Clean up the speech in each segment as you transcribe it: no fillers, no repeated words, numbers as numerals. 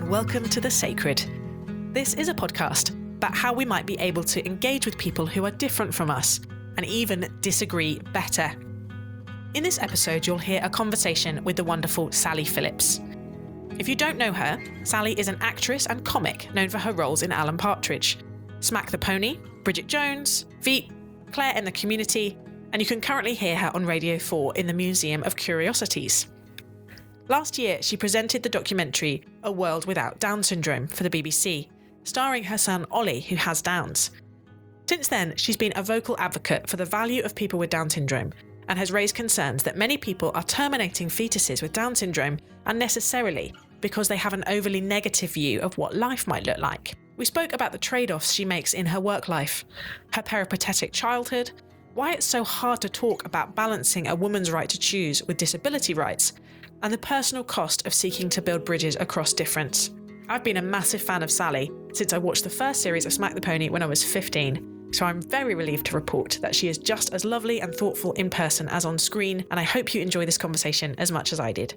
welcome to The Sacred. This is a podcast about how we might be able to engage with people who are different from us and even disagree better. In this episode, you'll hear a conversation with the wonderful Sally Phillips. If you don't know her, Sally is an actress and comic known for her roles in Alan Partridge, Smack the Pony, Bridget Jones, Veep, Claire in the Community, and you can currently hear her on Radio 4 in the Museum of Curiosities. Last year, she presented the documentary A World Without Down Syndrome for the BBC, starring her son Ollie, who has Downs. Since then, she's been a vocal advocate for the value of people with Down syndrome and has raised concerns that many people are terminating fetuses with Down syndrome unnecessarily because they have an overly negative view of what life might look like. We spoke about the trade-offs she makes in her work life, her peripatetic childhood, why it's so hard to talk about balancing a woman's right to choose with disability rights, and the personal cost of seeking to build bridges across difference. I've been a massive fan of Sally since I watched the first series of Smack the Pony when I was 15, so I'm very relieved to report that she is just as lovely and thoughtful in person as on screen, and I hope you enjoy this conversation as much as I did.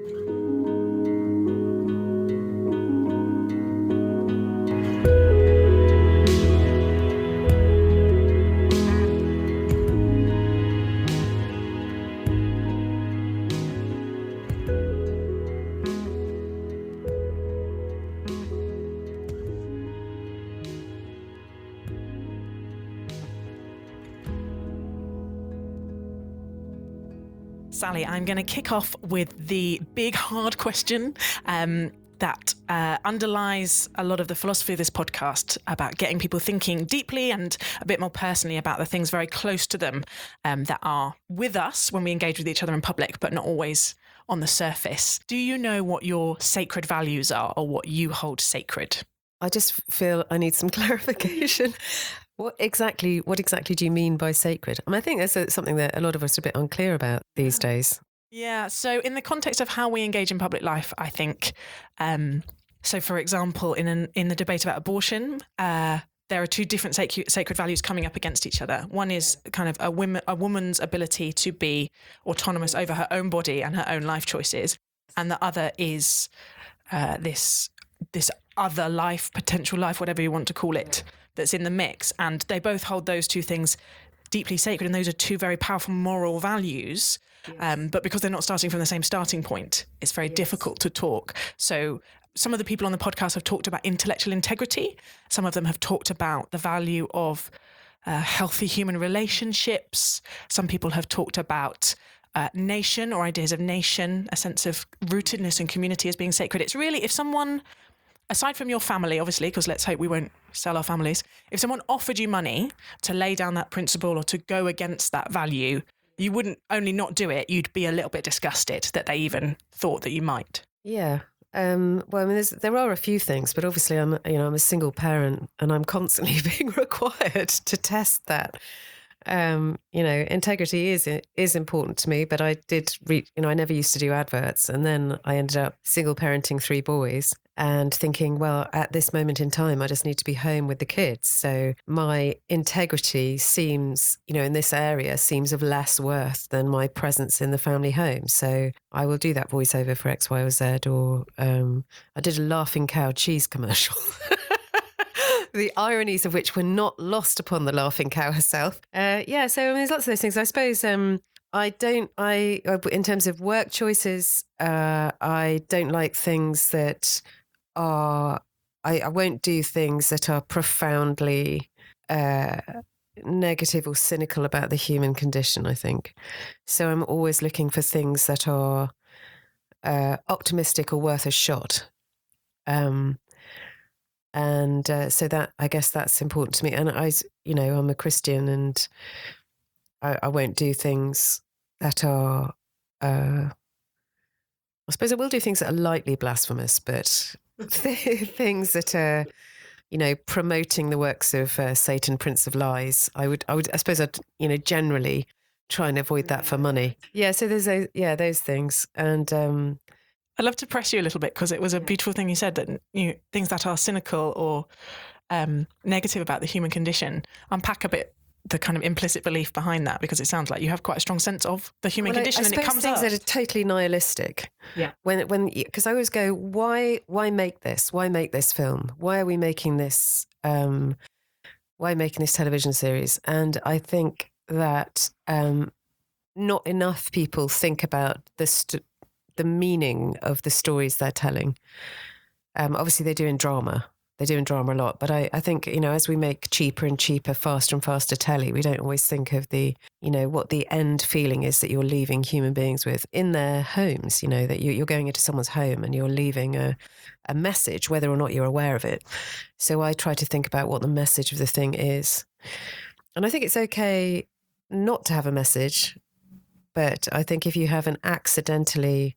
Sally, I'm going to kick off with the big, hard question that underlies a lot of the philosophy of this podcast about getting people thinking deeply and a bit more personally about the things very close to them that are with us when we engage with each other in public, but not always on the surface. Do you know what your sacred values are or what you hold sacred? I just feel I need some clarification. What exactly do you mean by sacred? I think that's something that a lot of us are a bit unclear about these days. Yeah, so in the context of how we engage in public life, I think, so for example, in the debate about abortion, there are two different sacred values coming up against each other. One is kind of a woman's ability to be autonomous over her own body and her own life choices, and the other is this other life, potential life, whatever you want to call it, that's in the mix. And they both hold those two things deeply sacred. And those are two very powerful moral values. Yes. But because they're not starting from the same starting point, it's very difficult to talk. So some of the people on the podcast have talked about intellectual integrity. Some of them have talked about the value of healthy human relationships. Some people have talked about nation or ideas of nation, a sense of rootedness and community as being sacred. It's really, if someone, aside from your family, obviously, because let's hope we won't sell our families, if someone offered you money to lay down that principle or to go against that value, you wouldn't only not do it, you'd be a little bit disgusted that they even thought that you might. Yeah. Well, I mean, there are a few things, but obviously I'm a single parent and I'm constantly being required to test that. Integrity is important to me, but I never used to do adverts, and then I ended up single parenting 3 boys and thinking, well, at this moment in time, I just need to be home with the kids. So my integrity seems, in this area, seems of less worth than my presence in the family home. So I will do that voiceover for X, Y, or Z, or I did a Laughing Cow cheese commercial. The ironies of which were not lost upon the Laughing Cow herself. So there's lots of those things. I suppose in terms of work choices, I don't like things that are, I won't do things that are profoundly negative or cynical about the human condition, I think. So I'm always looking for things that are optimistic or worth a shot. So that, I guess that's important to me. And I'm a Christian, and I won't do things that are, I suppose I will do things that are lightly blasphemous, but things that are, promoting the works of Satan, Prince of Lies. I suppose I'd, generally try and avoid that for money. Yeah. So there's those things. And, I'd love to press you a little bit, because it was a beautiful thing you said, that things that are cynical or negative about the human condition. Unpack a bit the kind of implicit belief behind that? Because it sounds like you have quite a strong sense of the human condition, and it comes things up. that are totally nihilistic. Yeah. Because I always go, why make this? Why make this film? Why are we making this? Why making this television series? And I think that not enough people think about the meaning of the stories they're telling. Obviously, they do in drama. They do in drama a lot. But I think, as we make cheaper and cheaper, faster and faster telly, we don't always think of what the end feeling is that you're leaving human beings with in their homes, that you're going into someone's home and you're leaving a message, whether or not you're aware of it. So I try to think about what the message of the thing is. And I think it's okay not to have a message. But I think if you have an accidentally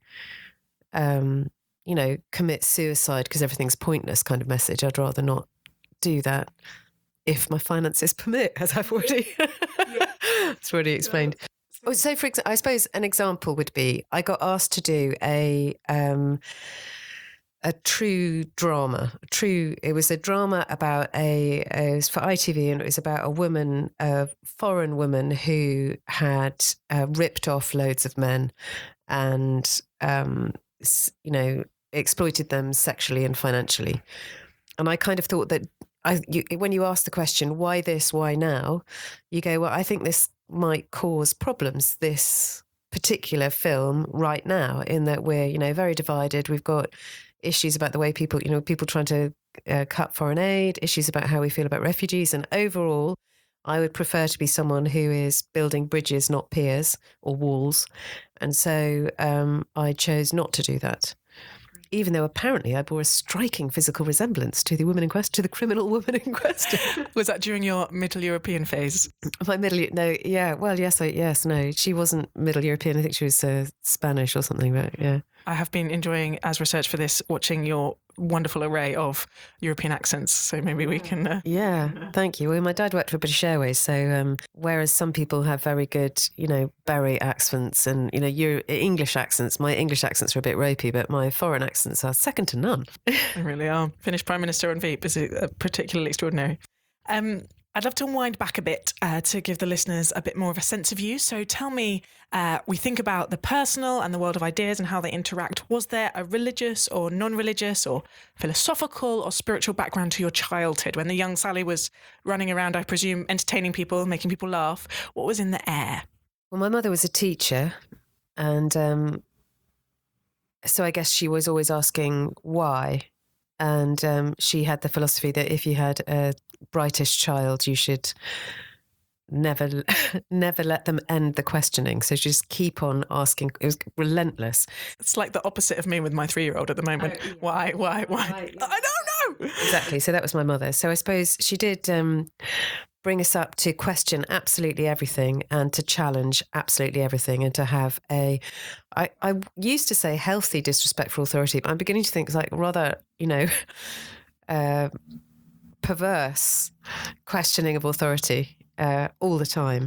commit suicide because everything's pointless kind of message, I'd rather not do that if my finances permit, as I've already it's already explained. So for example, I suppose an example would be I got asked to do a true drama. It was a drama about it was for ITV, and it was about a foreign woman who had ripped off loads of men and exploited them sexually and financially. And I kind of thought that when you ask the question, why this, why now? You go, well, I think this might cause problems, this particular film right now, in that we're, very divided. We've got issues about the way people trying to cut foreign aid, issues about how we feel about refugees. And overall, I would prefer to be someone who is building bridges, not piers or walls. And so I chose not to do that, even though apparently I bore a striking physical resemblance to the woman in question, to the criminal woman in question. Was that during your Middle European phase? No. She wasn't Middle European. I think she was Spanish or something. But yeah. I have been enjoying, as research for this, watching your wonderful array of European accents. So maybe we can... Thank you. Well, my dad worked for British Airways. So whereas some people have very good, Barry accents and, your English accents, my English accents are a bit ropey, but my foreign accents are second to none. They really are. Finnish Prime Minister on Veep is particularly extraordinary. I'd love to wind back a bit to give the listeners a bit more of a sense of you. So tell me, we think about the personal and the world of ideas and how they interact. Was there a religious or non-religious or philosophical or spiritual background to your childhood when the young Sally was running around, I presume, entertaining people, making people laugh? What was in the air? Well, my mother was a teacher, and so I guess she was always asking why. And she had the philosophy that if you had a brightest child, you should never let them end the questioning. So just keep on asking. It was relentless. It's like the opposite of me with my 3-year-old at the moment. Oh, yeah. Why? I don't know. Exactly. So that was my mother. So I suppose she did bring us up to question absolutely everything and to challenge absolutely everything, and to have I used to say healthy disrespect for authority, but I'm beginning to think it's like rather, perverse questioning of authority all the time.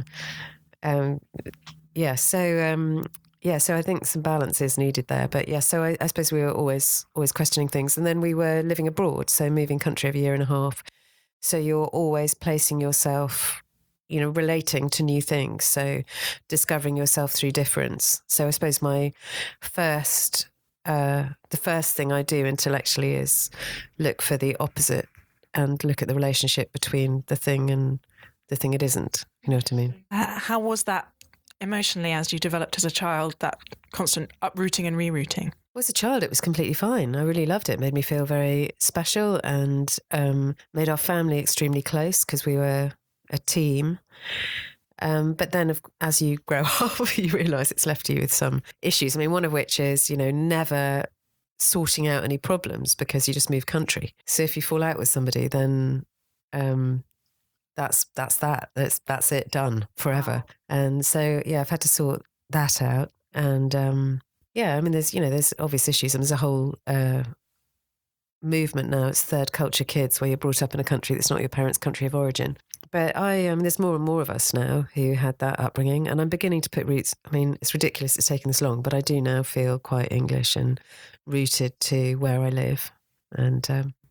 So I think some balance is needed there. But yeah, so I suppose we were always questioning things. And then we were living abroad, so moving country every year and a half. So you're always placing yourself, relating to new things. So discovering yourself through difference. So I suppose the first thing I do intellectually is look for the opposite and look at the relationship between the thing and the thing it isn't. You know what I mean? How was that emotionally as you developed as a child, that constant uprooting and rerouting? Well, as a child, it was completely fine. I really loved it. It made me feel very special and made our family extremely close because we were a team. But then as you grow up, you realise it's left you with some issues. I mean, one of which is, never sorting out any problems because you just move country. So if you fall out with somebody, then that's it, done forever. And so, I've had to sort that out. And there's obvious issues. And there's a whole movement now. It's third culture kids, where you're brought up in a country that's not your parents' country of origin. But there's more and more of us now who had that upbringing, and I'm beginning to put roots. I mean, it's ridiculous it's taken this long, but I do now feel quite English and rooted to where I live. And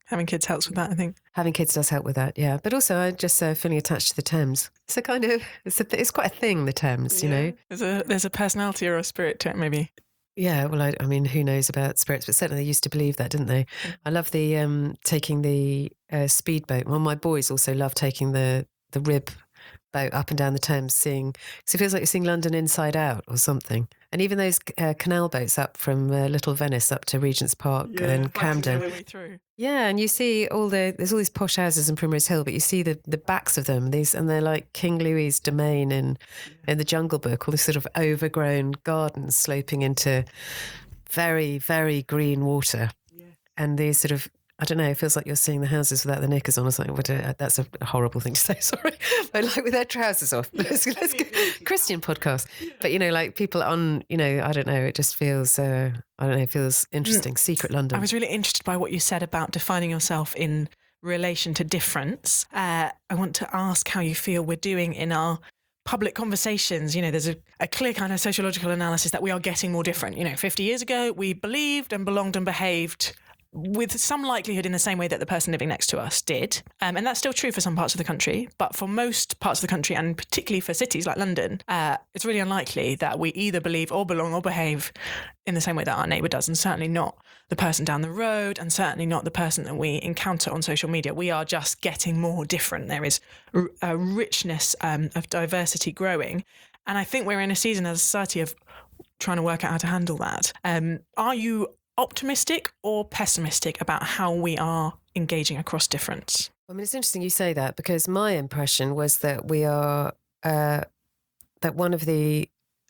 Having kids helps with that, I think. Having kids does help with that, yeah. But also, I'm just feeling attached to the Thames. It's a kind of, it's quite a thing, the Thames, you know. There's a personality or a spirit to it, maybe. Yeah, well, I mean, who knows about spirits, but certainly they used to believe that, didn't they? I love the taking the speedboat. Well, my boys also love taking the rib boat up and down the Thames, because it feels like you're seeing London inside out or something. And even those canal boats up from Little Venice up to Regent's Park and Camden. The way through. Yeah, and you see there's all these posh houses in Primrose Hill, but you see the backs of them, and they're like King Louis's domain in the Jungle Book, all these sort of overgrown gardens sloping into very, very green water. Yeah. And these sort of, I don't know, it feels like you're seeing the houses without the knickers on or something. That's a horrible thing to say, sorry. But like with their trousers off. Let's go. Christian podcast. But, like people on, I don't know, it just feels, it feels interesting. Secret London. I was really interested by what you said about defining yourself in relation to difference. I want to ask how you feel we're doing in our public conversations. There's a clear kind of sociological analysis that we are getting more different. 50 years ago, we believed and belonged and behaved with some likelihood in the same way that the person living next to us did. And that's still true for some parts of the country. But for most parts of the country, and particularly for cities like London, it's really unlikely that we either believe or belong or behave in the same way that our neighbour does, and certainly not the person down the road, and certainly not the person that we encounter on social media. We are just getting more different. There is a richness of diversity growing. And I think we're in a season as a society of trying to work out how to handle that. Are you optimistic or pessimistic about how we are engaging across difference? I mean, it's interesting you say that, because my impression was that we are, that one of the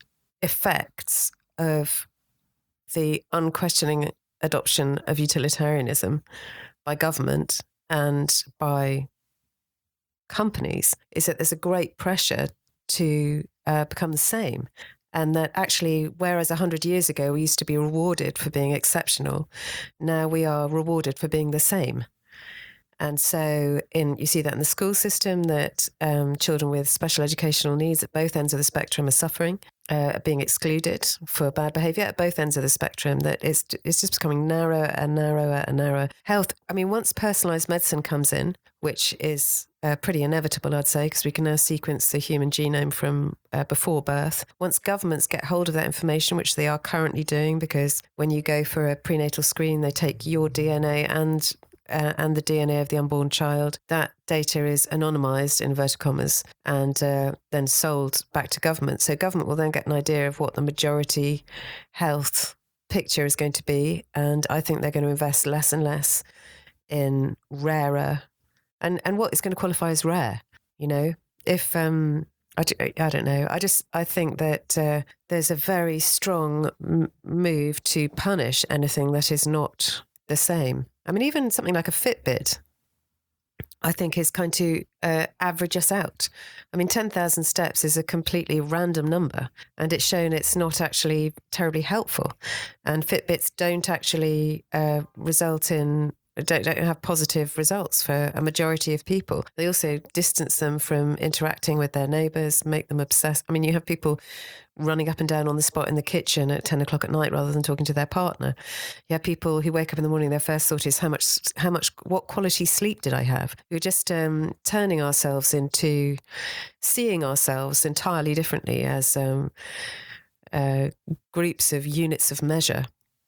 effects of the unquestioning adoption of utilitarianism by government and by companies is that there's a great pressure to become the same. And that actually, whereas 100 years ago we used to be rewarded for being exceptional, now we are rewarded for being the same. And so you see that in the school system, that children with special educational needs at both ends of the spectrum are suffering, being excluded for bad behaviour at both ends of the spectrum, that it's just becoming narrower and narrower and narrower. Health, I mean, once personalised medicine comes in, which is pretty inevitable, I'd say, because we can now sequence the human genome from before birth. Once governments get hold of that information, which they are currently doing, because when you go for a prenatal screen, they take your DNA and the DNA of the unborn child. That data is anonymised, in inverted commas, and then sold back to government. So government will then get an idea of what the majority health picture is going to be. And I think they're going to invest less and less in rarer and what is going to qualify as rare. If I don't know. I think that there's a very strong move to punish anything that is not the same. I mean, even something like a Fitbit, I think, is going to average us out. I mean, 10,000 steps is a completely random number, and it's shown it's not actually terribly helpful. And Fitbits don't actually don't have positive results for a majority of people. They also distance them from interacting with their neighbours, make them obsessed. I mean, you have people running up and down on the spot in the kitchen at 10 o'clock at night rather than talking to their partner. You have people who wake up in the morning, their first thought is what quality sleep did I have? We're just turning ourselves into seeing ourselves entirely differently as groups of units of measure.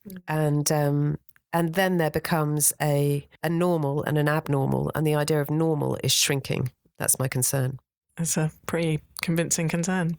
And then there becomes a normal and an abnormal, and the idea of normal is shrinking. That's my concern. That's a pretty convincing concern.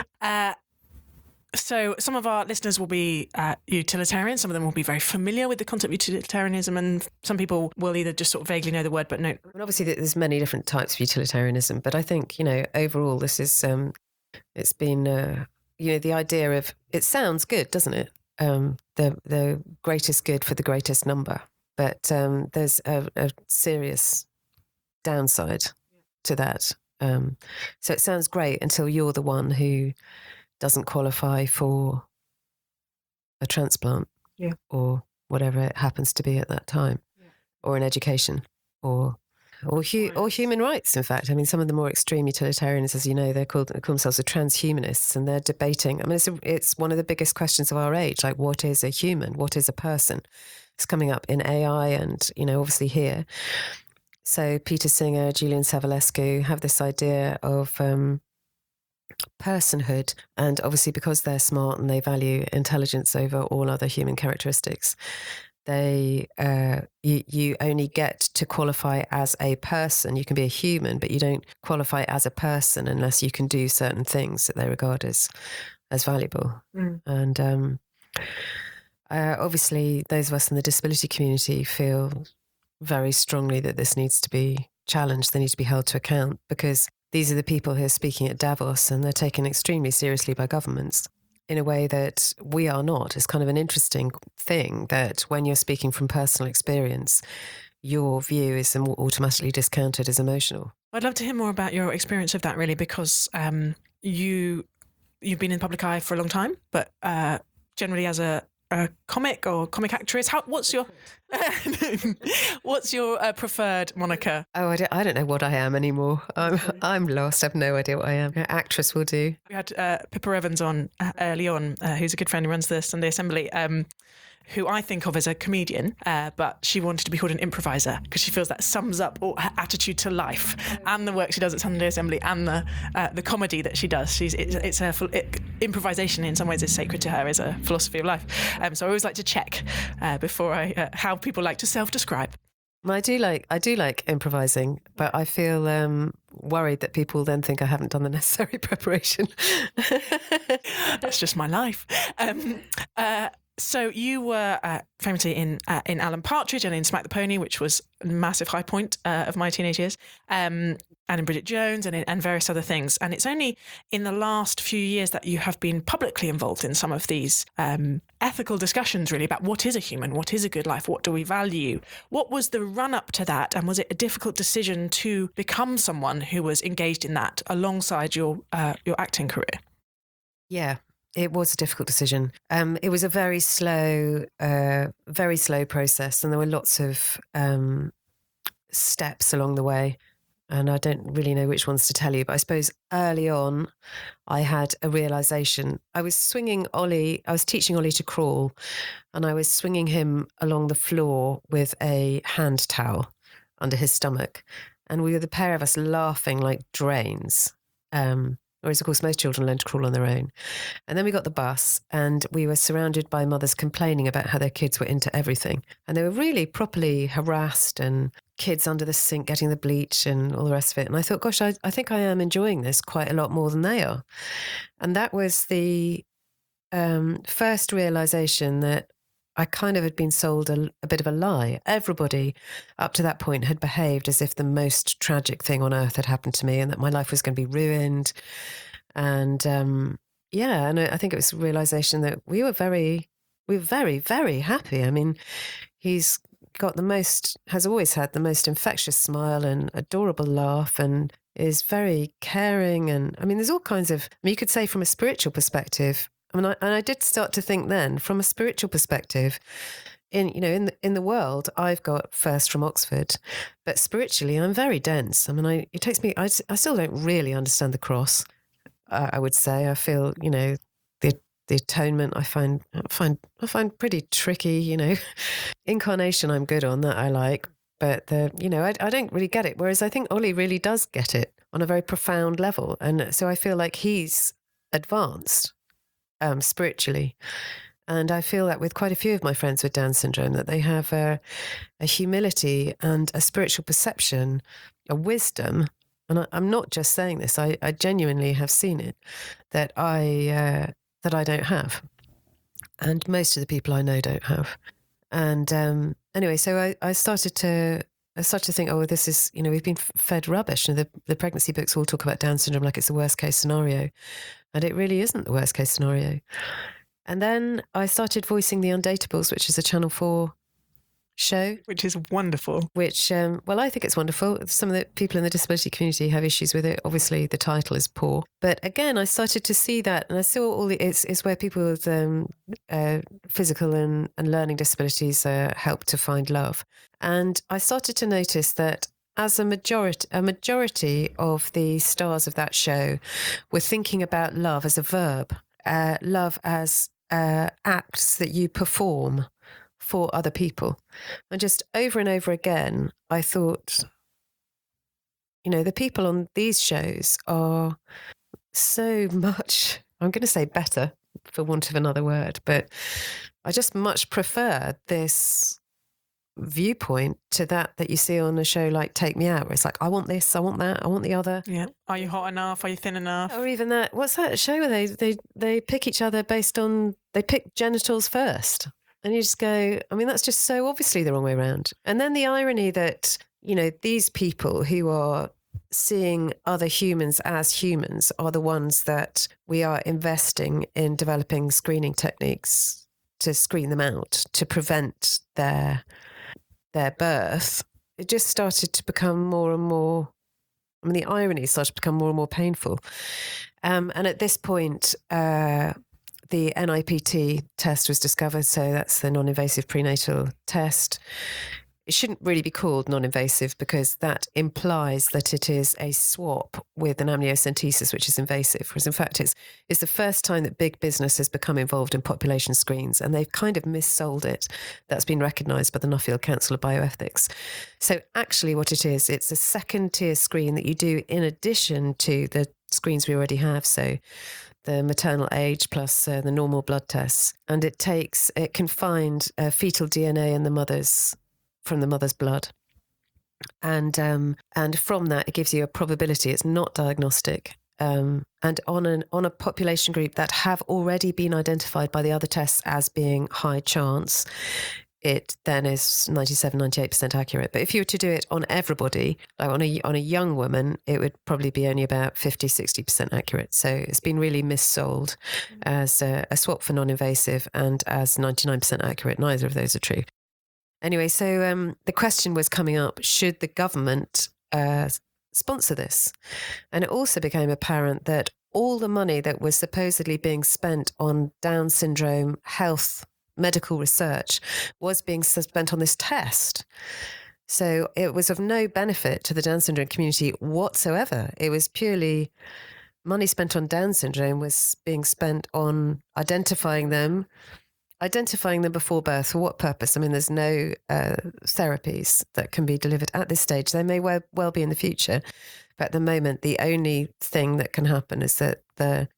So some of our listeners will be utilitarians. Some of them will be very familiar with the concept of utilitarianism, and some people will either just sort of vaguely know the word, but no. And obviously, there's many different types of utilitarianism, but I think, overall, this is, it's been, the idea of, it sounds good, doesn't it? The greatest good for the greatest number. But there's a serious downside to that. So it sounds great until you're the one who doesn't qualify for a transplant, or whatever it happens to be at that time, or an education, or human rights, in fact. I mean, some of the more extreme utilitarians, as you know, they call themselves the transhumanists, and they're debating. I mean, it's one of the biggest questions of our age, like, what is a human? What is a person? It's coming up in AI and, obviously here. So Peter Singer, Julian Savulescu have this idea of personhood. And obviously because they're smart and they value intelligence over all other human characteristics, you only get to qualify as a person. You can be a human, but you don't qualify as a person unless you can do certain things that they regard as valuable. And obviously those of us in the disability community feel very strongly that this needs to be challenged. They need to be held to account, because these are the people who are speaking at Davos, and they're taken extremely seriously by governments in a way that we are not. It's kind of an interesting thing that when you're speaking from personal experience, your view is automatically discounted as emotional. I'd love to hear more about your experience of that, really, because you've been in the public eye for a long time, but generally as a comic or comic actress, what's your preferred moniker? Oh, I don't know what I am anymore. I'm lost. I have no idea what I am. Actress will do. We had Pippa Evans on early on, who's a good friend who runs the Sunday Assembly, who I think of as a comedian, but she wanted to be called an improviser because she feels that sums up all her attitude to life and the work she does at Sunday Assembly and the comedy that she does. Improvisation in some ways is sacred to her as a philosophy of life. So I always like to check before how people like to self-describe. Well, I do like improvising, but I feel worried that people then think I haven't done the necessary preparation. That's just my life. So you were famously in Alan Partridge and in Smack the Pony, which was a massive high point of my teenage years, and in Bridget Jones and various other things. And it's only in the last few years that you have been publicly involved in some of these ethical discussions, really, about what is a human, what is a good life, what do we value? What was the run-up to that, and was it a difficult decision to become someone who was engaged in that alongside your acting career? Yeah. It was a difficult decision. It was a very slow process, and there were lots of steps along the way. And I don't really know which ones to tell you, but I suppose early on, I had a realization. I was teaching Ollie to crawl, and I was swinging him along the floor with a hand towel under his stomach. And we were the pair of us laughing like drains. Whereas, of course, most children learn to crawl on their own. And then we got the bus, and we were surrounded by mothers complaining about how their kids were into everything. And they were really properly harassed, and kids under the sink getting the bleach and all the rest of it. And I thought, gosh, I think I am enjoying this quite a lot more than they are. And that was the first realization that I kind of had been sold a bit of a lie. Everybody up to that point had behaved as if the most tragic thing on earth had happened to me and that my life was going to be ruined. And and I think it was a realization that we were very, very happy. I mean, he's has always had the most infectious smile and adorable laugh, and is very caring. And I mean, there's all kinds of, you could say from a spiritual perspective, I did start to think then, from a spiritual perspective, in the world, I've got first from Oxford, but spiritually, I'm very dense. I mean, it takes me. I still don't really understand the cross. I would say I feel, the atonement I find pretty tricky. Incarnation I'm good on, that I like, but I don't really get it. Whereas I think Ollie really does get it on a very profound level, and so I feel like he's advanced. Spiritually. And I feel that with quite a few of my friends with Down syndrome, that they have a humility and a spiritual perception, a wisdom. And I'm not just saying this, I genuinely have seen it, that I don't have. And most of the people I know don't have. And anyway, so I started to think, oh, this is, we've been fed rubbish. The pregnancy books all talk about Down syndrome like it's the worst case scenario. And it really isn't the worst case scenario. And then I started voicing The Undateables, which is a Channel 4 show. Which is wonderful. Which, I think it's wonderful. Some of the people in the disability community have issues with it. Obviously, the title is poor. But again, I started to see that, and I saw it's where people with physical and learning disabilities help to find love. And I started to notice that as a majority of the stars of that show were thinking about love as a verb, love as acts that you perform for other people. And just over and over again, I thought, the people on these shows are so much, I'm going to say better for want of another word, but I just much prefer this viewpoint to that you see on a show like Take Me Out, where it's like, I want this, I want that, I want the other. Yeah. Are you hot enough? Are you thin enough? Or even that, what's that show where they pick each other based on, they pick genitals first. And you just go, I mean, that's just so obviously the wrong way around. And then the irony that, these people who are seeing other humans as humans are the ones that we are investing in developing screening techniques to screen them out, to prevent their birth. It just started to become more and more, the irony started to become more and more painful. And at this point, the NIPT test was discovered. So that's the non-invasive prenatal test. It shouldn't really be called non-invasive because that implies that it is a swap with an amniocentesis, which is invasive. Whereas in fact, it's the first time that big business has become involved in population screens, and they've kind of missold it. That's been recognised by the Nuffield Council of Bioethics. So actually what it is, it's a second tier screen that you do in addition to the screens we already have. So the maternal age plus the normal blood tests. And it can find fetal DNA in from the mother's blood. And from that, it gives you a probability. It's not diagnostic. And on a population group that have already been identified by the other tests as being high chance, it then is 97, 98% accurate. But if you were to do it on everybody, like on a young woman, it would probably be only about 50, 60% accurate. So it's been really missold as a swap for non-invasive and as 99% accurate. Neither of those are true. Anyway, so the question was coming up, should the government sponsor this? And it also became apparent that all the money that was supposedly being spent on Down syndrome health medical research was being spent on this test. So it was of no benefit to the Down syndrome community whatsoever. It was purely money spent on Down syndrome was being spent on identifying them before birth. For what purpose? I mean, there's no therapies that can be delivered at this stage. They may well be in the future. But at the moment, the only thing that can happen is that the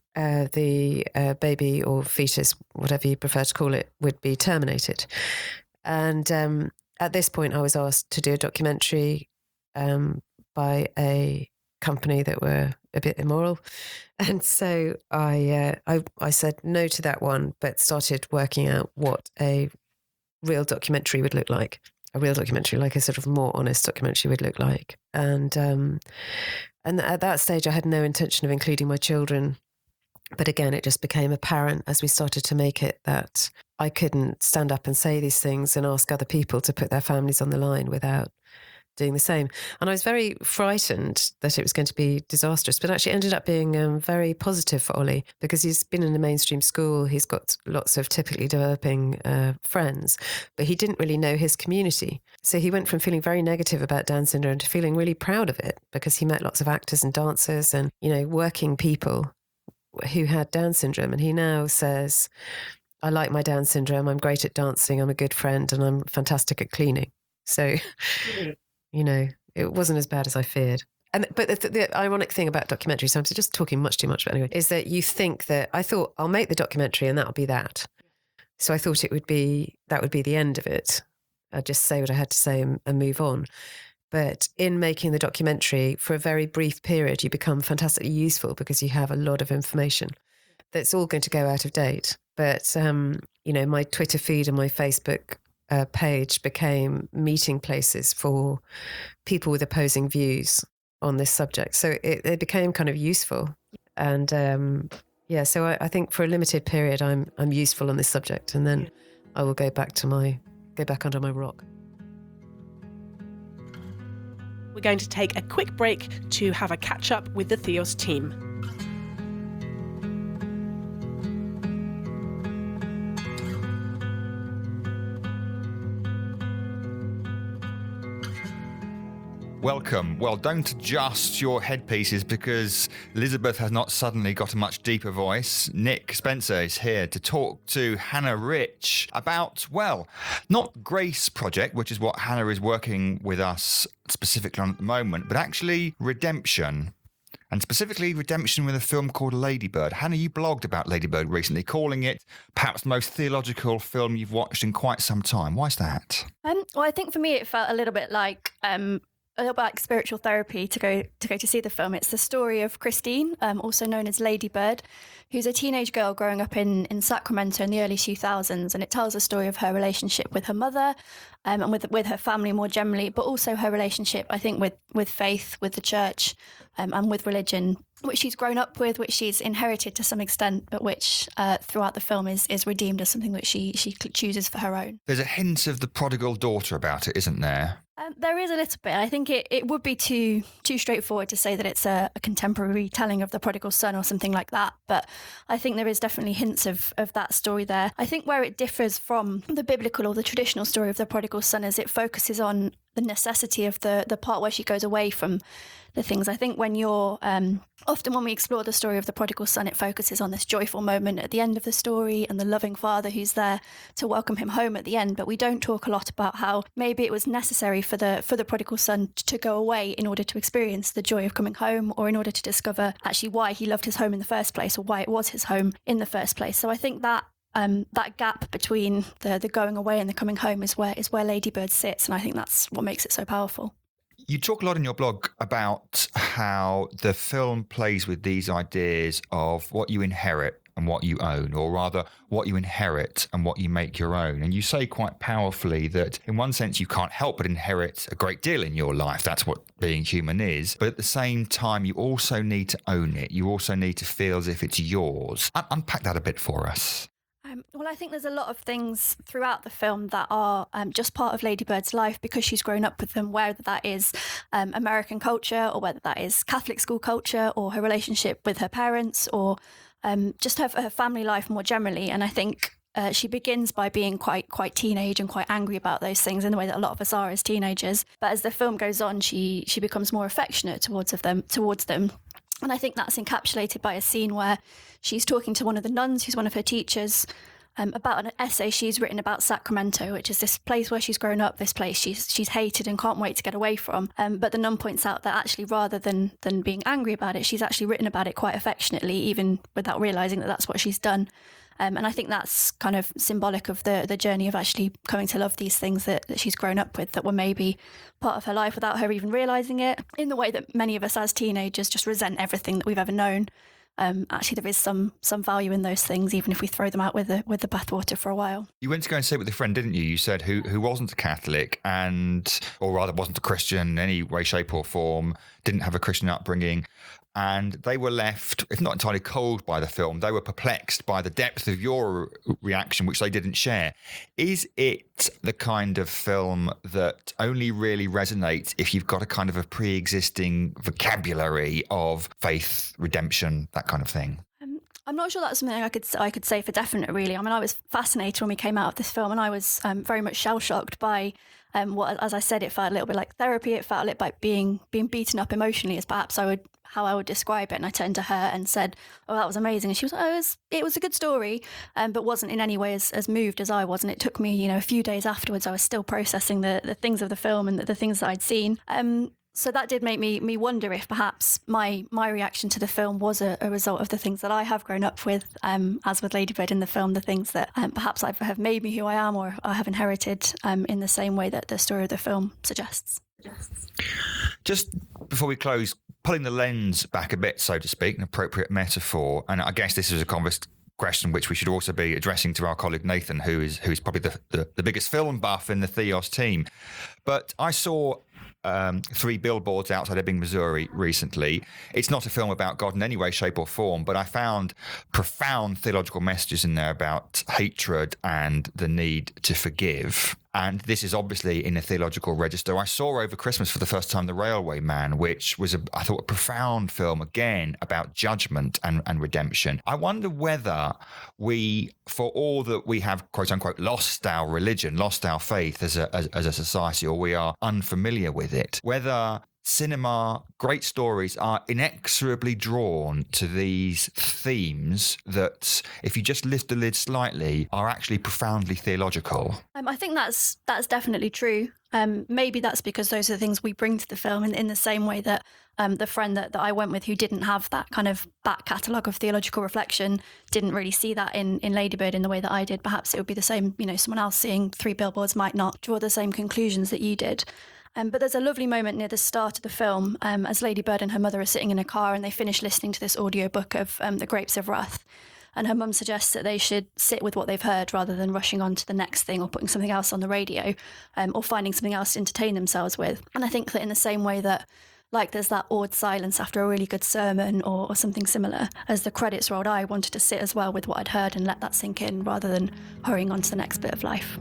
baby or fetus, whatever you prefer to call it, would be terminated. And at this point, I was asked to do a documentary by a company that were a bit immoral. And so I said no to that one, but started working out what a real documentary would look like. A real documentary, like a sort of more honest documentary would look like. And at that stage, I had no intention of including my children. But again, it just became apparent as we started to make it that I couldn't stand up and say these things and ask other people to put their families on the line without doing the same. And I was very frightened that it was going to be disastrous, but actually ended up being very positive for Ollie because he's been in a mainstream school. He's got lots of typically developing friends, but he didn't really know his community. So he went from feeling very negative about Down syndrome to feeling really proud of it because he met lots of actors and dancers and, working people who had Down syndrome. And he now says, I like my Down syndrome. I'm great at dancing. I'm a good friend and I'm fantastic at cleaning. So... it wasn't as bad as I feared. But the ironic thing about documentaries, so I'm just talking much too much, but anyway, is that you think that I thought I'll make the documentary and that'll be that. So I thought that would be the end of it. I'd just say what I had to say and move on. But in making the documentary, for a very brief period, you become fantastically useful because you have a lot of information that's all going to go out of date. But, my Twitter feed and my Facebook page became meeting places for people with opposing views on this subject. So it became kind of useful. And so I think for a limited period, I'm useful on this subject. And then I will go back under my rock. We're going to take a quick break to have a catch up with the Theos team. Welcome. Well, don't adjust your headpieces because Elizabeth has not suddenly got a much deeper voice. Nick Spencer is here to talk to Hannah Rich about, well, not Grace Project, which is what Hannah is working with us specifically on at the moment, but actually redemption. And specifically redemption with a film called Ladybird. Hannah, you blogged about Ladybird recently, calling it perhaps the most theological film you've watched in quite some time. Why is that? Well, I think for me it felt a little bit like spiritual therapy to go to see the film. It's the story of Christine, also known as Ladybird, who's a teenage girl growing up in Sacramento in the early 2000s, and it tells the story of her relationship with her mother and with her family more generally, but also her relationship, I think, with faith, with the church, and with religion, which she's grown up with, which she's inherited to some extent, but which throughout the film is redeemed as something that she chooses for her own. There's a hint of the prodigal daughter about it, isn't there? There is a little bit. I think it would be too straightforward to say that it's a contemporary telling of the prodigal son or something like that. But I think there is definitely hints of that story there. I think where it differs from the biblical or the traditional story of the prodigal son is it focuses on the necessity of the part where she goes away from the things. I think when you're often when we explore the story of the prodigal son, it focuses on this joyful moment at the end of the story and the loving father who's there to welcome him home at the end. But we don't talk a lot about how maybe it was necessary for the prodigal son to go away in order to experience the joy of coming home, or in order to discover actually why he loved his home in the first place, or why it was his home in the first place. So I think that that gap between the going away and the coming home is where Ladybird sits, and I think that's what makes it so powerful. You talk a lot in your blog about how the film plays with these ideas of what you inherit and what you own, or rather what you inherit and what you make your own. And you say quite powerfully that in one sense you can't help but inherit a great deal in your life. That's what being human is. But at the same time, you also need to own it. You also need to feel as if it's yours. Unpack that a bit for us. Well, I think there's a lot of things throughout the film that are just part of Ladybird's life because she's grown up with them, whether that is American culture, or whether that is Catholic school culture, or her relationship with her parents, or just her family life more generally. And I think she begins by being quite teenage and quite angry about those things in the way that a lot of us are as teenagers. But as the film goes on, she becomes more affectionate towards them. And I think that's encapsulated by a scene where she's talking to one of the nuns, who's one of her teachers, about an essay she's written about Sacramento, which is this place where she's grown up, this place she's hated and can't wait to get away from. But the nun points out that actually, rather than being angry about it, she's actually written about it quite affectionately, even without realising that that's what she's done. And I think that's kind of symbolic of the journey of actually coming to love these things that she's grown up with, that were maybe part of her life without her even realising it, in the way that many of us as teenagers just resent everything that we've ever known. Actually, there is some value in those things, even if we throw them out with the bathwater for a while. You went to go and sit with a friend, didn't you? You said who wasn't a Catholic, or rather wasn't a Christian in any way, shape or form, didn't have a Christian upbringing. And they were left, if not entirely cold by the film, they were perplexed by the depth of your reaction, which they didn't share. Is it the kind of film that only really resonates if you've got a kind of a pre-existing vocabulary of faith, redemption, that kind of thing? I'm not sure that's something I could say for definite, really. I mean, I was fascinated when we came out of this film, and I was very much shell-shocked by what, as I said, it felt a little bit like therapy. It felt a little bit like being beaten up emotionally, is perhaps how I would describe it. And I turned to her and said, "Oh, that was amazing." And she was like, "Oh, it was a good story," but wasn't in any way as moved as I was. And it took me, a few days afterwards, I was still processing the things of the film and the things that I'd seen. So that did make me wonder if perhaps my reaction to the film was a result of the things that I have grown up with, as with Ladybird in the film, the things that perhaps have made me who I am, or I have inherited in the same way that the story of the film suggests. Just before we close, pulling the lens back a bit, so to speak, an appropriate metaphor, and I guess this is a question which we should also be addressing to our colleague Nathan, who's probably the biggest film buff in the Theos team. But I saw 3 billboards outside Ebbing, Missouri recently. It's not a film about God in any way, shape or form, but I found profound theological messages in there about hatred and the need to forgive. And this is obviously in a theological register. I saw over Christmas for the first time The Railway Man, which was, I thought, a profound film, again, about judgment and redemption. I wonder whether we, for all that we have, quote unquote, lost our religion, lost our faith as a society, or we are unfamiliar with it, whether cinema, great stories are inexorably drawn to these themes that, if you just lift the lid slightly, are actually profoundly theological. I think that's definitely true. Maybe that's because those are the things we bring to the film in the same way that the friend that I went with who didn't have that kind of back catalogue of theological reflection didn't really see that in Lady Bird in the way that I did. Perhaps it would be the same, someone else seeing Three Billboards might not draw the same conclusions that you did. But there's a lovely moment near the start of the film as Lady Bird and her mother are sitting in a car and they finish listening to this audiobook of The Grapes of Wrath. And her mum suggests that they should sit with what they've heard rather than rushing on to the next thing or putting something else on the radio or finding something else to entertain themselves with. And I think that in the same way that there's that awed silence after a really good sermon or something similar, as the credits rolled, I wanted to sit as well with what I'd heard and let that sink in rather than hurrying on to the next bit of life.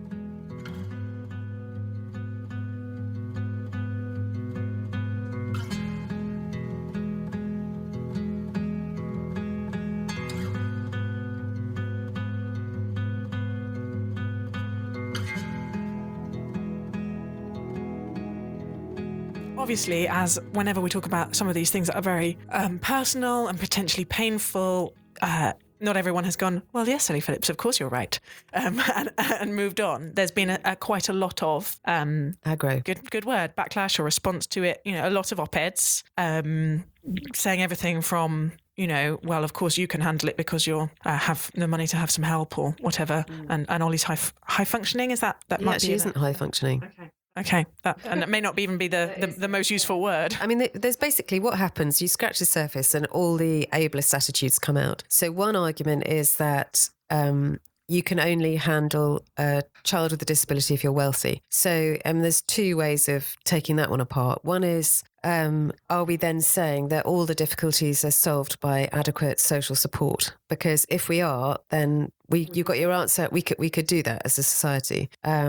Obviously, as whenever we talk about some of these things that are very personal and potentially painful, not everyone has gone, well, yes, Sally Phillips, of course you're right, and moved on. There's been quite a lot of aggro, good word, backlash or response to it. A lot of op-eds saying everything from, well, of course you can handle it because you have the money to have some help or whatever. And Ollie's high functioning. Is that might she be isn't high functioning. Okay, and it may not even be the most useful word. I mean, there's basically what happens. You scratch the surface and all the ableist attitudes come out. So one argument is that you can only handle a child with a disability if you're wealthy. So there's two ways of taking that one apart. One is, are we then saying that all the difficulties are solved by adequate social support? Because if we are, then you got your answer. We could do that as a society.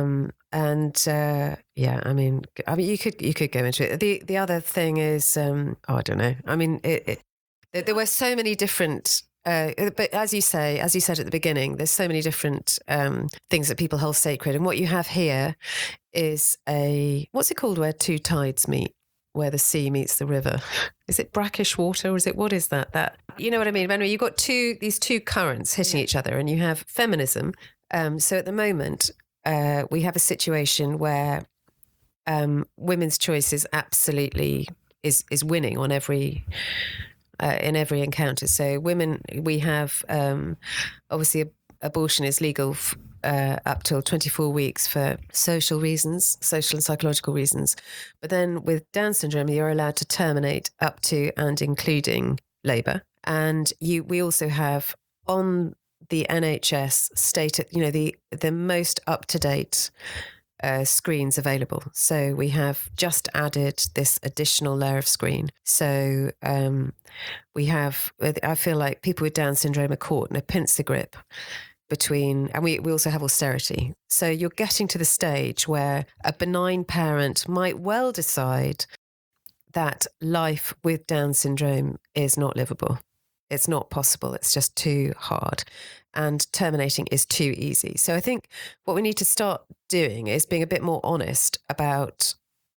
I mean, you could go into it. The other thing is, I don't know. I mean, there were so many different. But as you said at the beginning, there's so many different things that people hold sacred, and what you have here is what's it called where two tides meet, where the sea meets the river? Is it brackish water, or is it, what is that? That, you know what I mean? When you've got these two currents hitting each other, and you have feminism. So at the moment, we have a situation where women's choice is absolutely is winning on every. In every encounter. So women, we have, obviously abortion is legal up till 24 weeks for social and psychological reasons. But then with Down syndrome, you're allowed to terminate up to and including labour. And we also have on the NHS stated, the most up-to-date screens available. So we have just added this additional layer of screen. So we have, I feel like people with Down syndrome are caught in a pincer grip between, and we also have austerity. So you're getting to the stage where a benign parent might well decide that life with Down syndrome is not livable. It's not possible. It's just too hard. And terminating is too easy. So I think what we need to start doing is being a bit more honest about,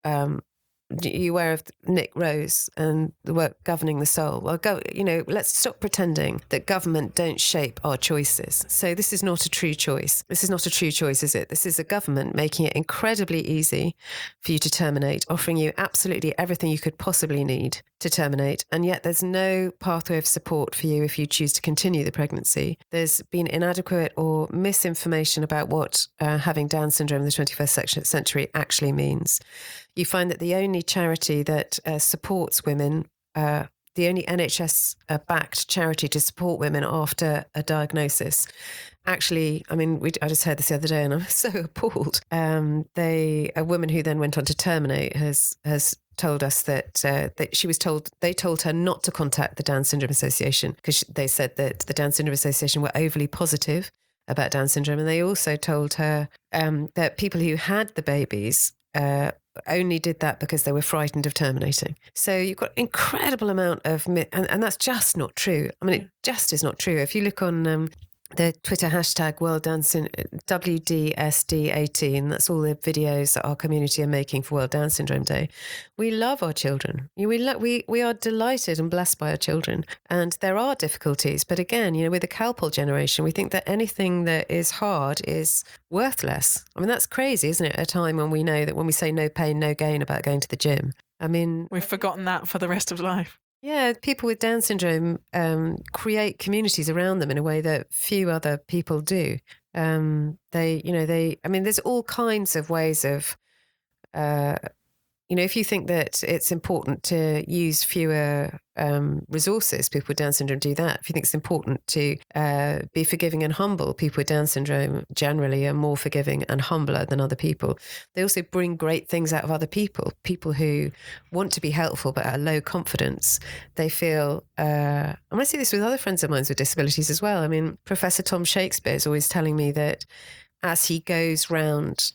you aware of Nick Rose and the work Governing the Soul? Well, let's stop pretending that government don't shape our choices. So this is not a true choice. This is not a true choice, is it? This is a government making it incredibly easy for you to terminate, offering you absolutely everything you could possibly need to terminate. And yet there's no pathway of support for you if you choose to continue the pregnancy. There's been inadequate or misinformation about what having Down syndrome in the 21st century actually means. You find that the only charity that supports women, the only NHS-backed charity to support women after a diagnosis, actually, I mean, I just heard this the other day and I'm so appalled. A woman who then went on to terminate has told us that they told her not to contact the Down Syndrome Association because they said that the Down Syndrome Association were overly positive about Down syndrome. And they also told her that people who had the babies only did that because they were frightened of terminating. So you've got an incredible amount of and that's just not true. I mean, it just is not true. If you look on the Twitter hashtag World Down WDSD18. That's all the videos that our community are making for World Down Syndrome Day. We love our children. We are delighted and blessed by our children. And there are difficulties. But again, with the CalPOL generation, we think that anything that is hard is worthless. I mean, that's crazy, isn't it? At a time when we know that when we say no pain, no gain about going to the gym. I mean, we've forgotten that for the rest of life. Yeah, people with Down syndrome create communities around them in a way that few other people do. I mean, there's all kinds of ways of, if you think that it's important to use fewer resources, people with Down syndrome do that. If you think it's important to be forgiving and humble, people with Down syndrome generally are more forgiving and humbler than other people. They also bring great things out of other people who want to be helpful but are low confidence. They feel, and I see this with other friends of mine with disabilities as well. I mean, Professor Tom Shakespeare is always telling me that as he goes around,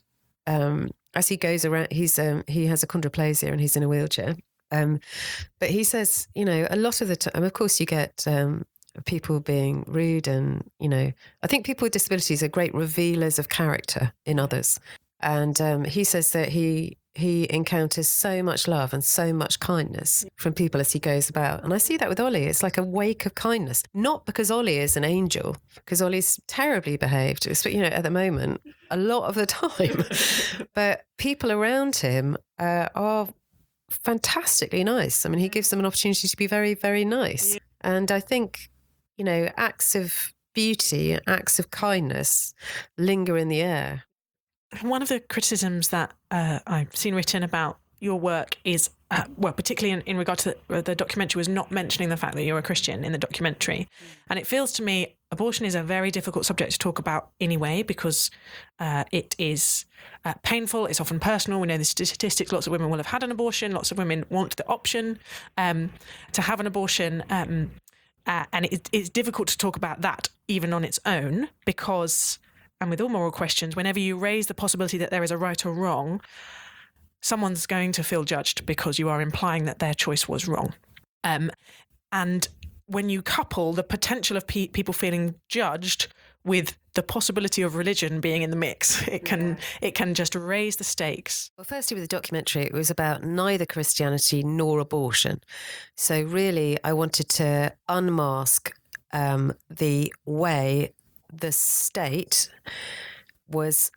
he has achondroplasia and he's in a wheelchair. But he says, a lot of the time, of course, you get people being rude and, I think people with disabilities are great revealers of character in others. And he says that he encounters so much love and so much kindness from people as he goes about. And I see that with Ollie. It's like a wake of kindness, not because Ollie is an angel, because Ollie's terribly behaved, at the moment, a lot of the time. But people around him are fantastically nice. I mean, he gives them an opportunity to be very, very nice. And I think, acts of beauty, acts of kindness linger in the air. One of the criticisms that I've seen written about your work is, particularly in regard to the documentary, was not mentioning the fact that you're a Christian in the documentary. And it feels to me abortion is a very difficult subject to talk about anyway, because it is painful. It's often personal. We know the statistics. Lots of women will have had an abortion. Lots of women want the option to have an abortion. And it's difficult to talk about that even on its own because... And with all moral questions, whenever you raise the possibility that there is a right or wrong, someone's going to feel judged because you are implying that their choice was wrong. And when you couple the potential of people feeling judged with the possibility of religion being in the mix, it can just raise the stakes. Well, firstly, with the documentary, it was about neither Christianity nor abortion. So really, I wanted to unmask the way the state was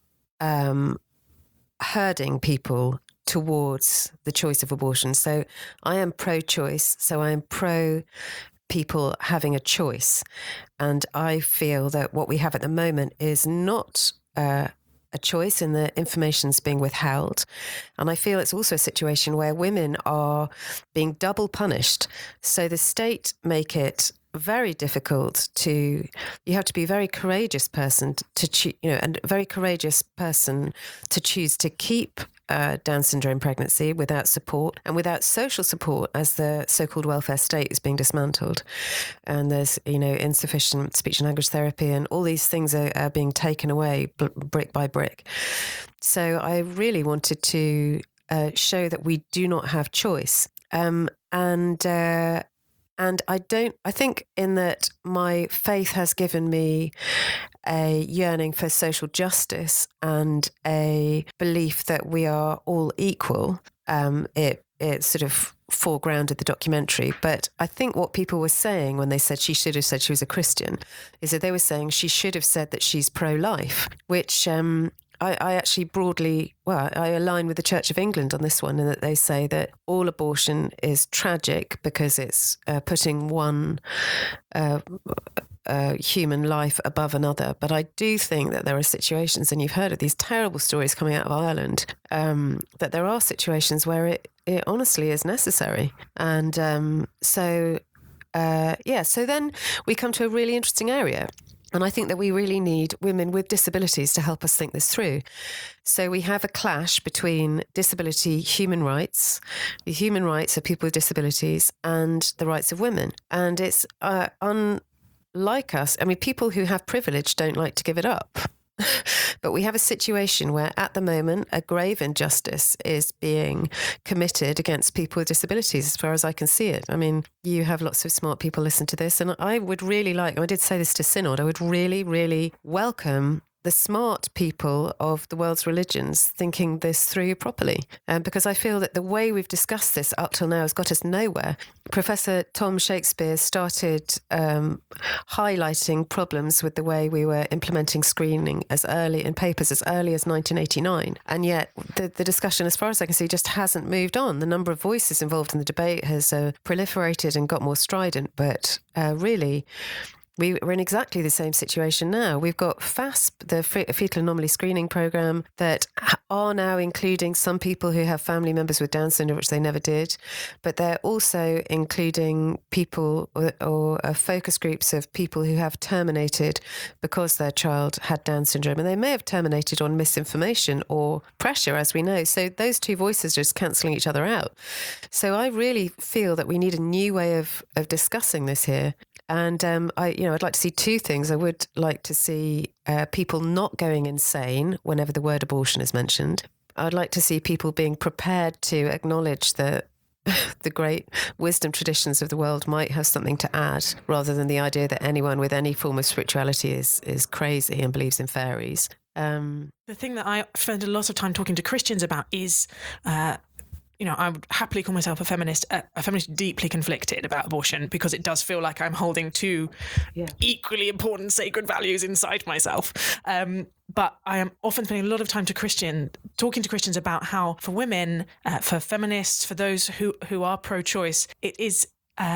herding people towards the choice of abortion. So I am pro-choice, so I am pro people having a choice. And I feel that what we have at the moment is not a choice in the information's being withheld. And I feel it's also a situation where women are being double punished. So the state make it very difficult you have to be a very courageous person and a very courageous person to choose to keep Down syndrome pregnancy without support and without social support as the so-called welfare state is being dismantled. And there's, insufficient speech and language therapy and all these things are being taken away brick by brick. So I really wanted to show that we do not have choice. And I think in that my faith has given me a yearning for social justice and a belief that we are all equal. It sort of foregrounded the documentary. But I think what people were saying when they said she should have said she was a Christian is that they were saying she should have said that she's pro-life, which... I actually I align with the Church of England on this one in that they say that all abortion is tragic because it's putting one human life above another. But I do think that there are situations, and you've heard of these terrible stories coming out of Ireland, that there are situations where it honestly is necessary. And so then we come to a really interesting area. And I think that we really need women with disabilities to help us think this through. So we have a clash between disability human rights, the human rights of people with disabilities, and the rights of women. And it's unlike us. I mean, people who have privilege don't like to give it up. But we have a situation where at the moment a grave injustice is being committed against people with disabilities, as far as I can see it. I mean, you have lots of smart people listen to this, and I would really like, I did say this to Synod, I would really, really welcome the smart people of the world's religions thinking this through properly. Because I feel that the way we've discussed this up till now has got us nowhere. Professor Tom Shakespeare started highlighting problems with the way we were implementing screening in papers as early as 1989. And yet the discussion, as far as I can see, just hasn't moved on. The number of voices involved in the debate has proliferated and got more strident, but really, we're in exactly the same situation now. We've got FASP, the Fetal Anomaly Screening Programme, that are now including some people who have family members with Down syndrome, which they never did. But they're also including people or focus groups of people who have terminated because their child had Down syndrome. And they may have terminated on misinformation or pressure, as we know. So those two voices are just cancelling each other out. So I really feel that we need a new way of discussing this here. And I'd like to see two things. I would like to see people not going insane whenever the word abortion is mentioned. I'd like to see people being prepared to acknowledge that the great wisdom traditions of the world might have something to add, rather than the idea that anyone with any form of spirituality is crazy and believes in fairies. The thing that I spend a lot of time talking to Christians about is I would happily call myself a feminist deeply conflicted about abortion, because it does feel like I'm holding two equally important sacred values inside myself. But I am often spending a lot of time talking to Christians about how for women, for feminists, for those who are pro-choice, it is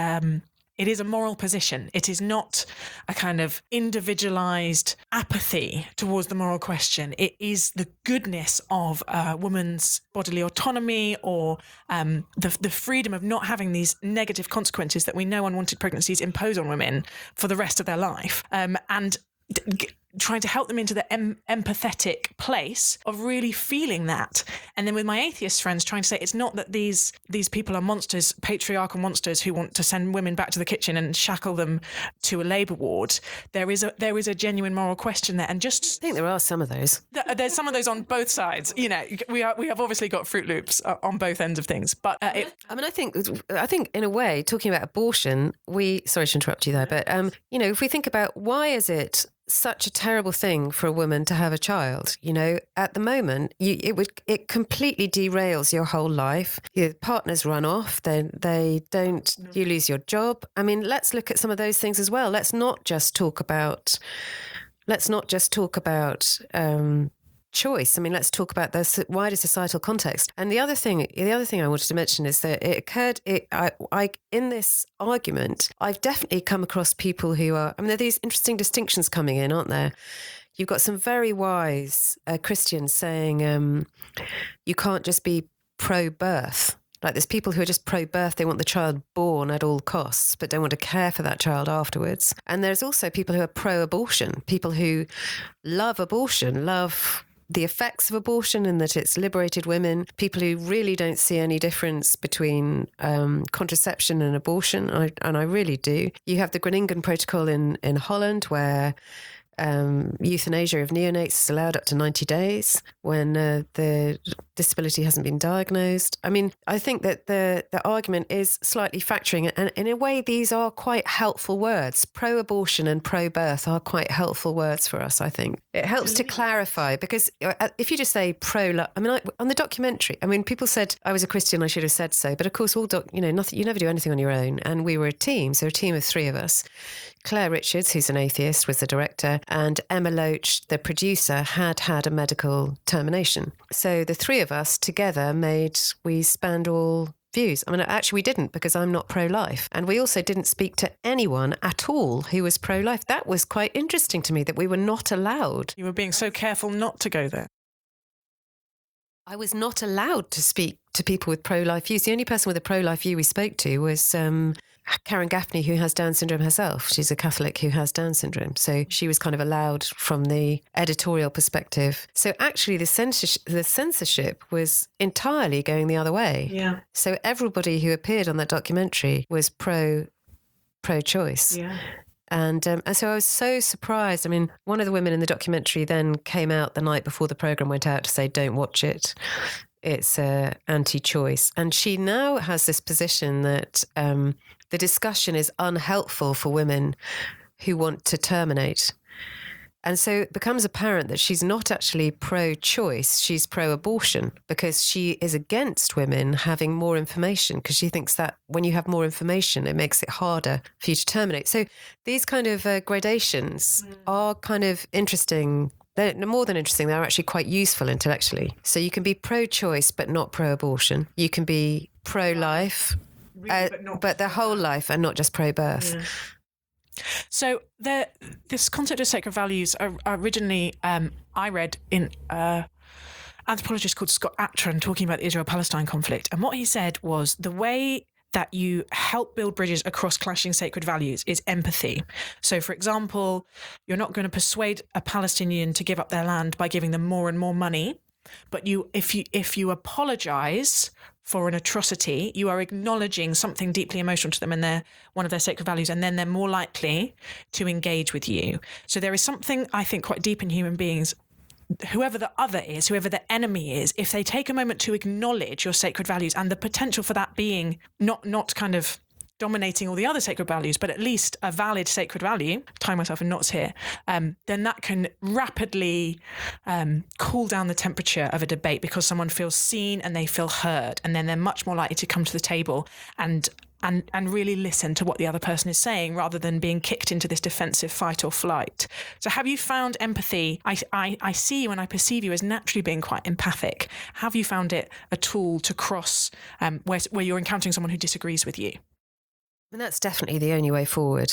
a moral position. It is not a kind of individualized apathy towards the moral question. It is the goodness of a woman's bodily autonomy, or the freedom of not having these negative consequences that we know unwanted pregnancies impose on women for the rest of their life. And trying to help them into the empathetic place of really feeling that. And then with my atheist friends, trying to say it's not that these people are monsters, patriarchal monsters who want to send women back to the kitchen and shackle them to a labour ward. There is a genuine moral question there, and just I think there are some of those. There's some of those on both sides. We have obviously got Fruit Loops on both ends of things, but I think in a way, talking about abortion, sorry to interrupt you there, but if we think about why is it such a terrible thing for a woman to have a child, at the moment it completely derails your whole life. Your partners run off, you lose your job. I mean, let's look at some of those things as well. Let's not just talk about choice. I mean, let's talk about the wider societal context. And the other thing I wanted to mention is that it occurred. In this argument, I've definitely come across people who are. I mean, there are these interesting distinctions coming in, aren't there? You've got some very wise Christians saying you can't just be pro-birth. Like, there's people who are just pro-birth. They want the child born at all costs, but don't want to care for that child afterwards. And there's also people who are pro-abortion, people who love abortion, love the effects of abortion and that it's liberated women, people who really don't see any difference between contraception and abortion, and I really do. You have the Groningen Protocol in Holland, where euthanasia of neonates is allowed up to 90 days when the disability hasn't been diagnosed. I mean, I think that the argument is slightly factoring, and in a way these are quite helpful words. Pro-abortion and pro-birth are quite helpful words for us, I think. It helps to clarify, because if you just say pro-life, I mean, on the documentary, I mean, people said I was a Christian, I should have said so, but of course nothing, you never do anything on your own, and we were a team, so a team of three of us. Claire Richards, who's an atheist, was the director, and Emma Loach, the producer, had a medical termination. So the three of us together we spanned all views. I mean, actually we didn't, because I'm not pro-life. And we also didn't speak to anyone at all who was pro-life. That was quite interesting to me, that we were not allowed. You were being so careful not to go there. I was not allowed to speak to people with pro-life views. The only person with a pro-life view we spoke to was Karen Gaffney, who has Down syndrome herself. She's a Catholic who has Down syndrome. So she was kind of allowed from the editorial perspective. So actually the censorship was entirely going the other way. Yeah. So everybody who appeared on that documentary was pro-choice. Yeah. And so I was so surprised. I mean, one of the women in the documentary then came out the night before the programme went out to say, don't watch it. It's anti-choice. And she now has this position that the discussion is unhelpful for women who want to terminate. And so it becomes apparent that she's not actually pro-choice, she's pro-abortion, because she is against women having more information, because she thinks that when you have more information, it makes it harder for you to terminate. So these kind of gradations are kind of interesting. They're more than interesting, they're actually quite useful intellectually. So you can be pro-choice but not pro-abortion. You can be pro-life, but the whole life and not just pro-birth. Yeah. So this concept of sacred values originally I read in anthropologist called Scott Atran talking about the Israel-Palestine conflict. And what he said was the way that you help build bridges across clashing sacred values is empathy. So, for example, you're not going to persuade a Palestinian to give up their land by giving them more and more money. But if you apologize for an atrocity, you are acknowledging something deeply emotional to them and one of their sacred values, and then they're more likely to engage with you. So there is something, I think, quite deep in human beings. Whoever the other is, whoever the enemy is, if they take a moment to acknowledge your sacred values and the potential for that being not kind of dominating all the other sacred values, but at least a valid sacred value, tying myself in knots here, then that can rapidly cool down the temperature of a debate because someone feels seen and they feel heard, and then they're much more likely to come to the table and really listen to what the other person is saying rather than being kicked into this defensive fight or flight. So have you found empathy? I see you and I perceive you as naturally being quite empathic. Have you found it a tool to cross where you're encountering someone who disagrees with you? And that's definitely the only way forward.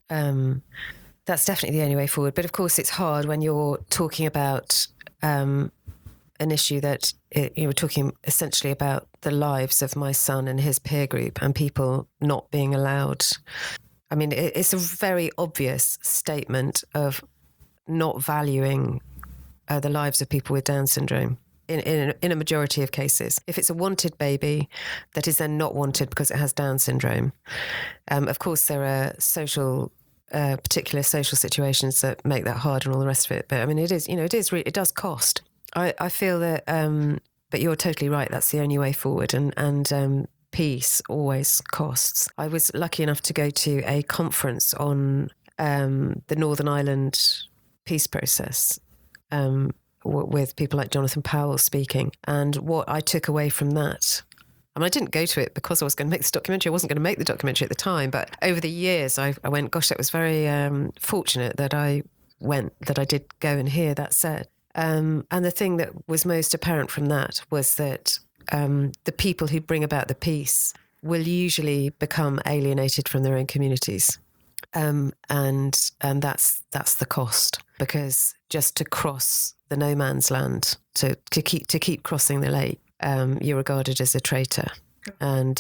That's definitely the only way forward. But of course, it's hard when you're talking about an issue that we're talking essentially about the lives of my son and his peer group and people not being allowed. I mean, it's a very obvious statement of not valuing the lives of people with Down syndrome. In a majority of cases. If it's a wanted baby that is then not wanted because it has Down syndrome, of course there are particular social situations that make that hard and all the rest of it. But I mean, it does cost. I feel that, but you're totally right. That's the only way forward, and peace always costs. I was lucky enough to go to a conference on the Northern Ireland peace process. With people like Jonathan Powell speaking. And what I took away from that, I mean, I didn't go to it because I was going to make this documentary. I wasn't going to make the documentary at the time, but over the years I went, gosh, that was very fortunate that I did go and hear that said. And the thing that was most apparent from that was that the people who bring about the peace will usually become alienated from their own communities. And that's the cost, because just to cross the no man's land, to keep crossing the lake, you're regarded as a traitor. And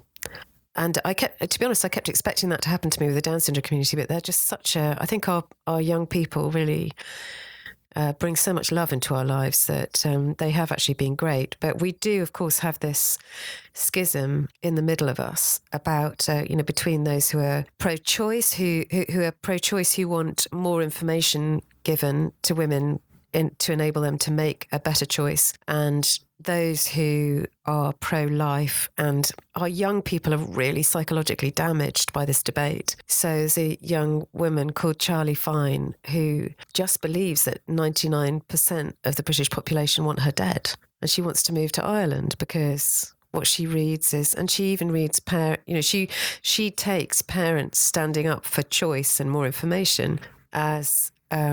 I kept expecting that to happen to me with the Down syndrome community, but they're just I think our young people really bring so much love into our lives that they have actually been great. But we do, of course, have this schism in the middle of us about, between those who are pro-choice, who are pro-choice, who want more information given to women to enable them to make a better choice, and those who are pro-life. And our young people are really psychologically damaged by this debate. So there's a young woman called Charlie Fine who just believes that 99% of the British population want her dead, and she wants to move to Ireland because what she reads is, and she even reads, she takes parents standing up for choice and more information as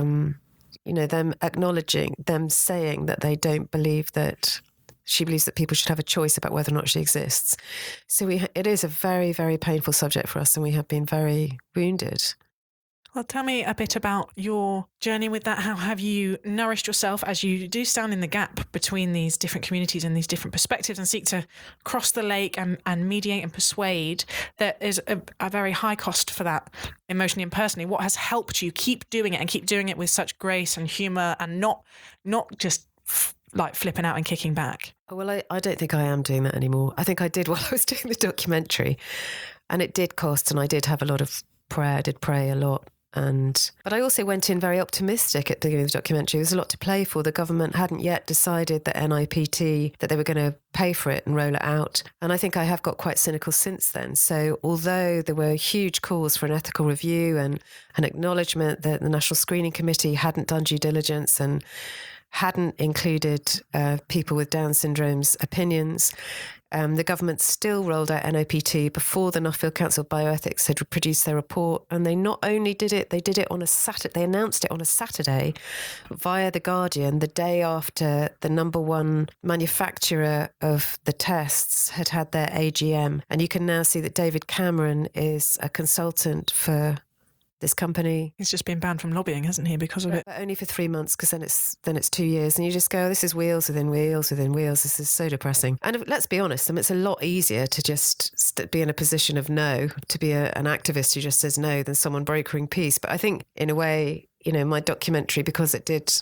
them acknowledging, them saying that they don't believe that, she believes that people should have a choice about whether or not she exists. So it is a very, very painful subject for us, and we have been very wounded. Well, tell me a bit about your journey with that. How have you nourished yourself as you do stand in the gap between these different communities and these different perspectives and seek to cross the lake and mediate and persuade? There is a very high cost for that, emotionally and personally. What has helped you keep doing it and keep doing it with such grace and humour and not just like flipping out and kicking back? Well, I don't think I am doing that anymore. I think I did while I was doing the documentary, and it did cost, and I did have a lot of prayer. I did pray a lot. But I also went in very optimistic at the beginning of the documentary. There was a lot to play for. The government hadn't yet decided that NIPT, that they were going to pay for it and roll it out. And I think I have got quite cynical since then. So although there were huge calls for an ethical review and an acknowledgement that the National Screening Committee hadn't done due diligence and hadn't included people with Down syndrome's opinions, the government still rolled out NIPT before the Nuffield Council of Bioethics had produced their report. And they not only did it, they did it on a Saturday. They announced it on a Saturday via The Guardian, the day after the number one manufacturer of the tests had had their AGM. And you can now see that David Cameron is a consultant for this company. He's just been banned from lobbying, hasn't he, because of it? But only for 3 months, because then it's 2 years, and you just go, this is wheels within wheels within wheels. This is so depressing. And let's be honest, it's a lot easier to just be in a position of no, to be an activist who just says no, than someone brokering peace. But I think, in a way, my documentary, because it did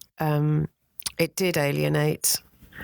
alienate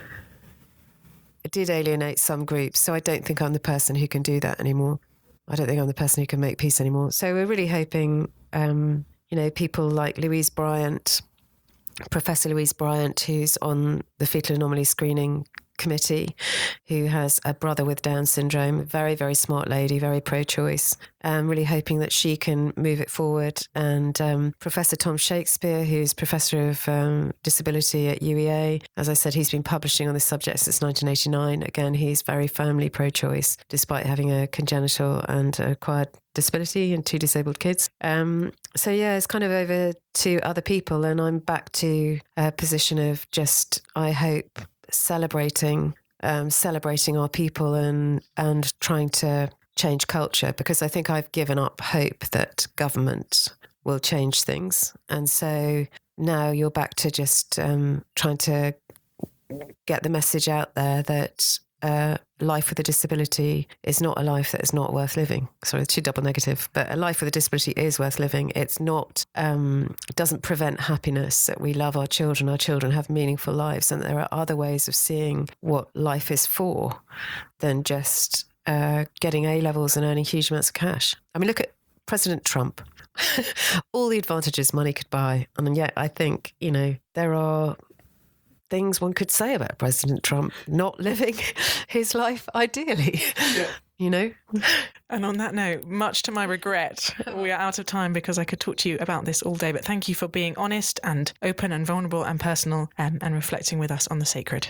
some groups. So I don't think I'm the person who can do that anymore. I don't think I'm the person who can make peace anymore. So we're really hoping, people like Louise Bryant, Professor Louise Bryant, who's on the Fetal Anomaly Screening Committee, who has a brother with Down syndrome, very, very smart lady, very pro-choice. Really hoping that she can move it forward. And Professor Tom Shakespeare, who's Professor of Disability at UEA, as I said, he's been publishing on this subject since 1989. Again, he's very firmly pro-choice, despite having a congenital and acquired disability and 2 disabled kids. So yeah, it's kind of over to other people, and I'm back to a position of just, I hope, celebrating our people and trying to change culture, because I think I've given up hope that government will change things. And so now you're back to just trying to get the message out there that life with a disability is not a life that is not worth living. Sorry, too double negative, but a life with a disability is worth living. It's not, doesn't prevent happiness, that we love our children have meaningful lives, and there are other ways of seeing what life is for than just getting A levels and earning huge amounts of cash. I mean, look at President Trump. All the advantages money could buy. And yet I think, there are things one could say about President Trump not living his life ideally, And on that note, much to my regret, we are out of time, because I could talk to you about this all day. But thank you for being honest and open and vulnerable and personal and reflecting with us on the sacred.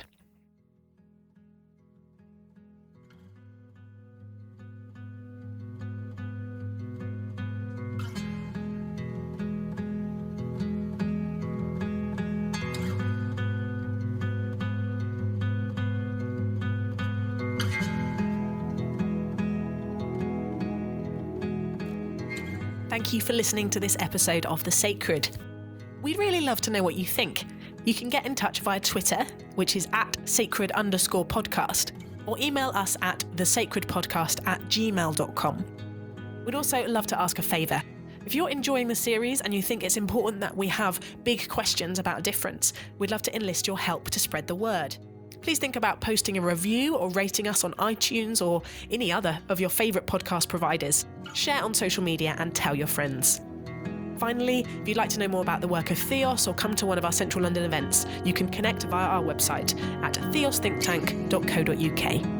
Thank you for listening to this episode of The Sacred. We'd really love to know what you think. You can get in touch via Twitter, which is @sacred_podcast, or email us at thesacredpodcast@gmail.com. We'd also love to ask a favour. If you're enjoying the series and you think it's important that we have big questions about difference, we'd love to enlist your help to spread the word. Please think about posting a review or rating us on iTunes or any other of your favourite podcast providers. Share on social media and tell your friends. Finally, if you'd like to know more about the work of Theos or come to one of our Central London events, you can connect via our website at theosthinktank.co.uk.